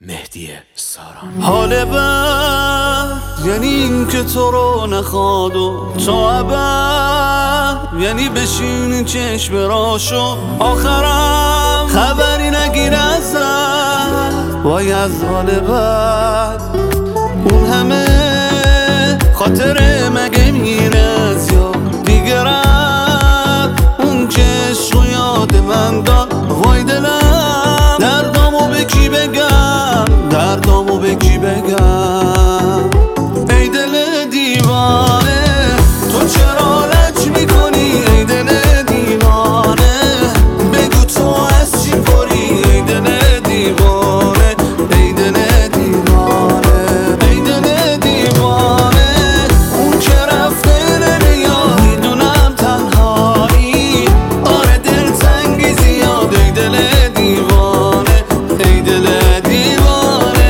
مهدی ساران. حال بد یعنی این که تو رو نخواد و تا ابد، یعنی بشین چشم راشو آخرم خبری نگیر ازت. وای از حال بد اون همه خاطره مگه میره از یاد دیگه رفت اون که عشق و یاد من داد. وای دلم دردامو به کی بگم، دردامو به کی بگم. ای دل دیوانه تو چرا لج میکنی، ای دل دیوانه بگو تو از چی پری. ای دل دیوانه، ای دل دیوانه، ای دل دیوانه اون که رفته نمیاد میدونم تنهایی. آره دل تنگی زیاد. ای دل دیوانه، ای دل دیوانه.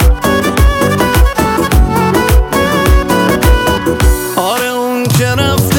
آره اون که رفت